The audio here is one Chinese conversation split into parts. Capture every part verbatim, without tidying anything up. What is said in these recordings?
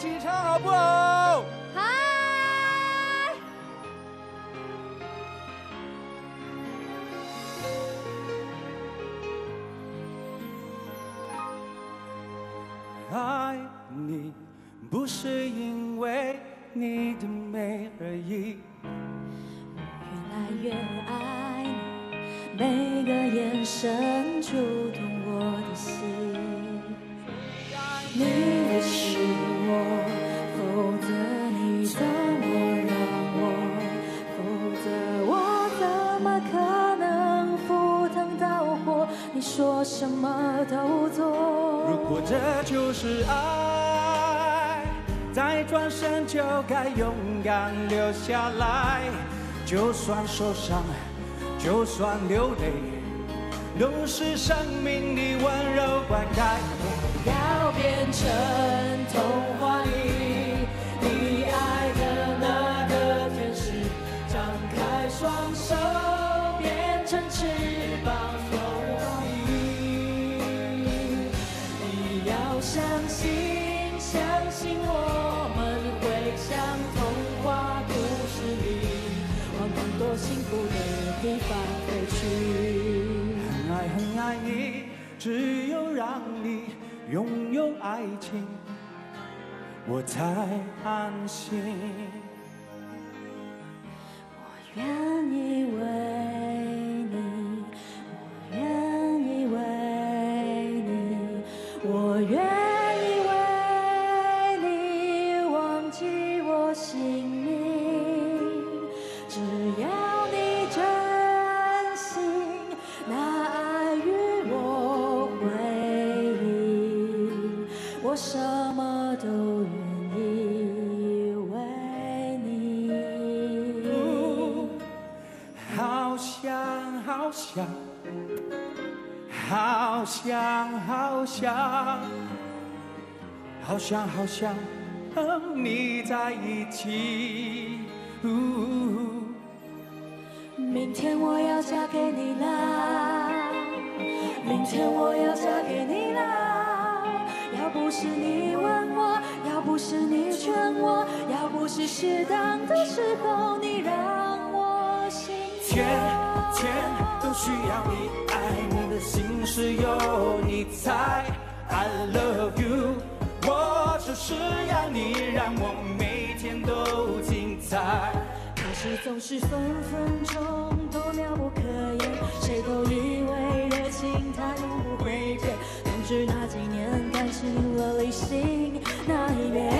起唱好不好？ 嗨， 爱你不是因为你的美而已， 越来越爱你，每个眼神触动我的心。你的是我，否则你怎么让我？否则我怎么可能赴汤蹈火？你说什么都做。 如果这就是爱，再转身就该勇敢留下来。就算受伤，就算流泪，都是生命的温柔灌溉。 要变成童话里你爱的那个天使，张开双手变成翅膀拥抱你。你要相信，相信我们会像童话故事里往更多幸福的地方飞去。 很爱很爱你，只有让你拥有爱情，我才安心。 我愿意为你，我愿意为你，我愿意为你忘记我姓名，只要你真心拿爱与我回应，我什么都愿意为你。 好想好想，好想好想，好想好想和你在一起。 明天我要嫁给你啦，明天我要嫁给你啦。要不是你问我，要不是你劝我，要不是适当的时候你让我心动。 天天都需要你，爱你的心事有你在。I love you， 我就是要你让我每天都精彩。 可是总是分分钟都妙不可言，谁都以为热情它永不会变，总之那几年感情了理性那一边。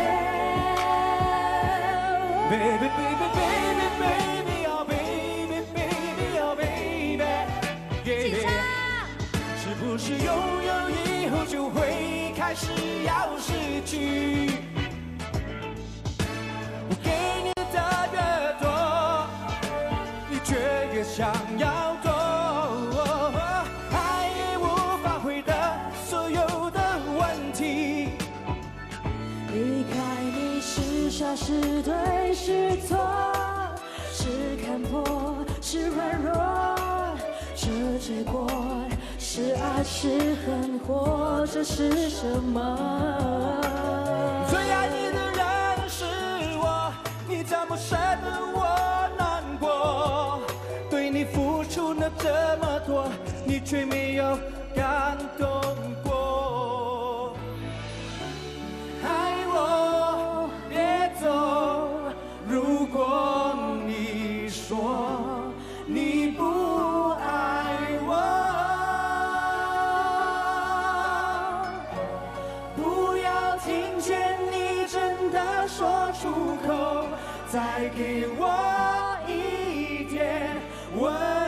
Baby baby baby baby oh baby baby oh baby yeah, yeah. 是不是拥有以后就会开始要失去？我给你的越多，你却越想要多，爱也无法回答所有的问题。 离开你是傻是对是错，是看破是软弱，这结果是爱是恨或者是什么？ 最爱你的人是我，你怎么舍得我难过？对你付出了这么多，你却没有感动过。爱我别走，如果你说你不爱我，不要听见你真的说出口，再给我一点温